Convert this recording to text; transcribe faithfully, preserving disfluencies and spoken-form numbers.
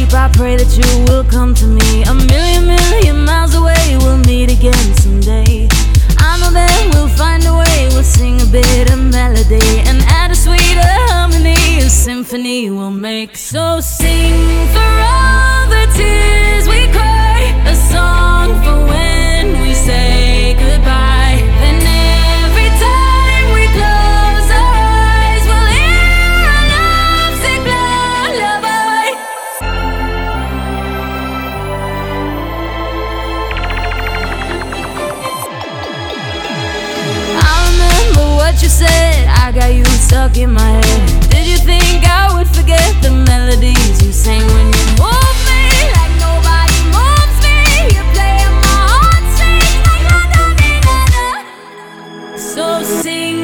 hope, I pray that you will come to me. A million, million miles away, we'll meet again someday. I know that we'll find a way, we'll sing a bit of melody and add a sweeter harmony, a symphony we'll make. So sing for all the tears we cry, a song for when we say goodbye. Then every time we close our eyes, we'll hear our love sing lullaby. I remember what you said, I got you stuck in my head. Did you think I would forget the melodies you sang when you moved me like nobody moves me? You're playing my heartstrings like la da di da da. So sing